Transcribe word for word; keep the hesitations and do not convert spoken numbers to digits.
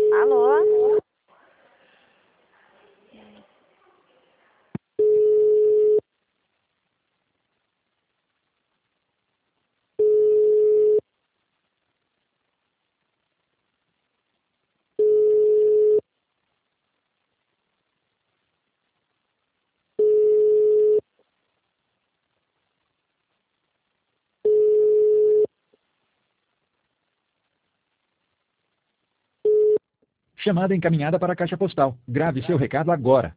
Alô? Chamada encaminhada para a caixa postal. Grave seu recado agora.